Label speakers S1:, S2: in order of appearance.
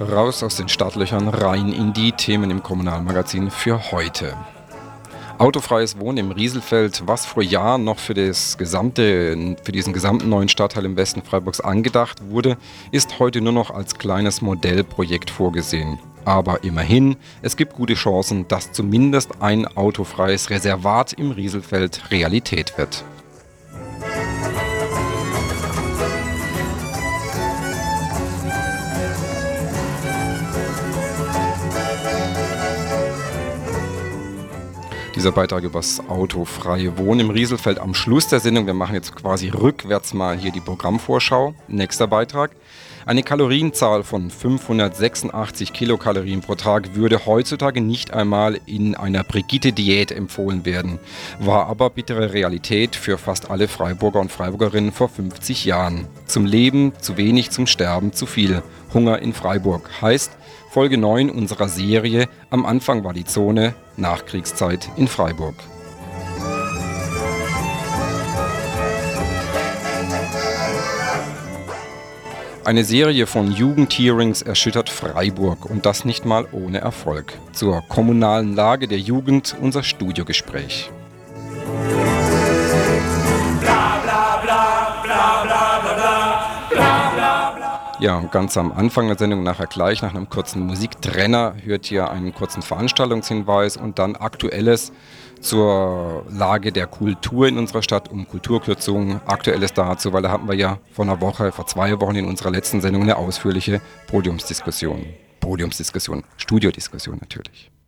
S1: Raus aus den Startlöchern, rein in die Themen im Kommunalmagazin für heute. Autofreies Wohnen im Rieselfeld, was vor Jahren noch für diesen gesamten neuen Stadtteil im Westen Freiburgs angedacht wurde, ist heute nur noch als kleines Modellprojekt vorgesehen. Aber immerhin, es gibt gute Chancen, dass zumindest ein autofreies Reservat im Rieselfeld Realität wird. Dieser Beitrag über das autofreie Wohnen im Rieselfeld am Schluss der Sendung. Wir machen jetzt quasi rückwärts mal hier die Programmvorschau. Nächster Beitrag. Eine Kalorienzahl von 586 Kilokalorien pro Tag würde heutzutage nicht einmal in einer Brigitte-Diät empfohlen werden, war aber bittere Realität für fast alle Freiburger und Freiburgerinnen vor 50 Jahren. Zum Leben zu wenig, zum Sterben zu viel. Hunger in Freiburg heißt Folge 9 unserer Serie Am Anfang war die Zone, Nachkriegszeit in Freiburg. Eine Serie von Jugendhearings erschüttert Freiburg und das nicht mal ohne Erfolg. Zur kommunalen Lage der Jugend unser Studiogespräch. Ja, und ganz am Anfang der Sendung, nachher gleich, nach einem kurzen Musiktrenner, hört ihr einen kurzen Veranstaltungshinweis und dann Aktuelles zur Lage der Kultur in unserer Stadt, um Kulturkürzungen, Aktuelles dazu, weil da hatten wir ja vor 2 Wochen in unserer letzten Sendung eine ausführliche Studiodiskussion natürlich.